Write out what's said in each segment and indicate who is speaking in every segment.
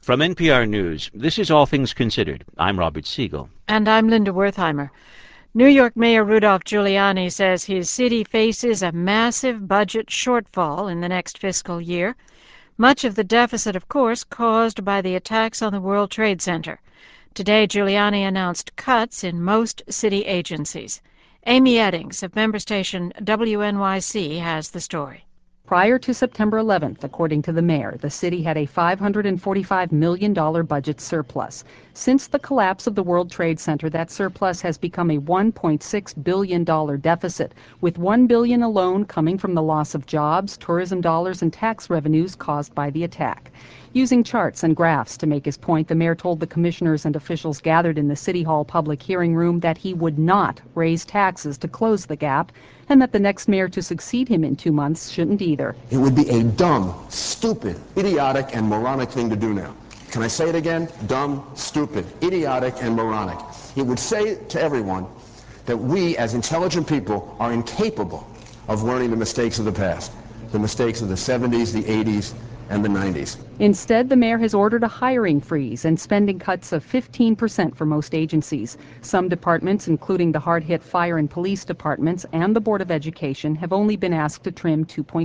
Speaker 1: From NPR News, this is All Things Considered. I'm Robert Siegel.
Speaker 2: And I'm Linda Wertheimer. New York Mayor Rudolph Giuliani says his city faces a massive budget shortfall in the next fiscal year. Much of the deficit, of course, caused by the attacks on the World Trade Center. Today, Giuliani announced cuts in most city agencies. Amy Eddings of member station WNYC has the story.
Speaker 3: Prior to September 11th, according to the mayor, the city had a $545 million budget surplus. Since the collapse of the World Trade Center, that surplus has become a $1.6 billion deficit, with $1 billion alone coming from the loss of jobs, tourism dollars, and tax revenues caused by the attack. Using charts and graphs to make his point, the mayor told the commissioners and officials gathered in the City Hall public hearing room that he would not raise taxes to close the gap, and that the next mayor to succeed him in 2 months shouldn't either.
Speaker 4: It would be a dumb, stupid, idiotic, and moronic thing to do now. Can I say it again? Dumb, stupid, idiotic, and moronic. It would say to everyone that we, as intelligent people, are incapable of learning the mistakes of the past, the mistakes of the 70s, the 80s, and the 90s.
Speaker 3: Instead, the mayor has ordered a hiring freeze and spending cuts of 15% for most agencies. Some departments, including the hard-hit fire and police departments and the Board of Education, have only been asked to trim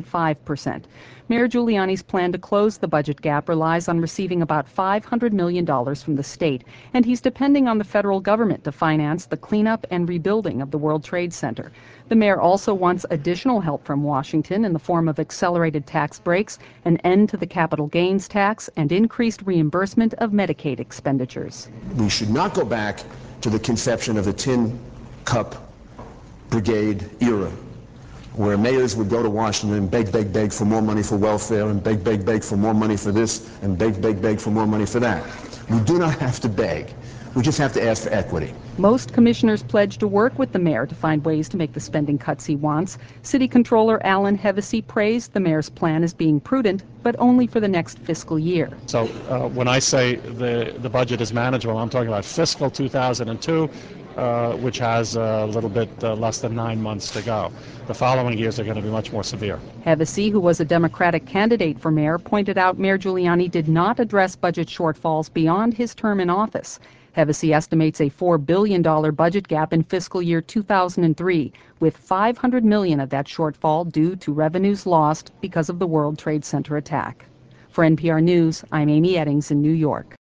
Speaker 3: 2.5%. Mayor Giuliani's plan to close the budget gap relies on receiving about $500 million from the state, and he's depending on the federal government to finance the cleanup and rebuilding of the World Trade Center. The mayor also wants additional help from Washington in the form of accelerated tax breaks, an end to the capital gains tax, and increased reimbursement of Medicaid expenditures.
Speaker 4: We should not go back to the conception of the tin cup brigade era, where mayors would go to Washington and beg for more money for welfare, and beg for more money for this, and beg for more money for that. We do not have to beg. We just have to ask for equity.
Speaker 3: Most commissioners pledged to work with the mayor to find ways to make the spending cuts he wants. City Controller Alan Hevesy praised the mayor's plan as being prudent, but only for the next fiscal year.
Speaker 5: So when I say the budget is manageable, I'm talking about fiscal 2002, which has a little bit less than 9 months to go. The following years are going to be much more severe.
Speaker 3: Hevesy, who was a Democratic candidate for mayor, pointed out Mayor Giuliani did not address budget shortfalls beyond his term in office. Hevesy estimates a $4 billion budget gap in fiscal year 2003, with $500 million of that shortfall due to revenues lost because of the World Trade Center attack. For NPR News, I'm Amy Eddings in New York.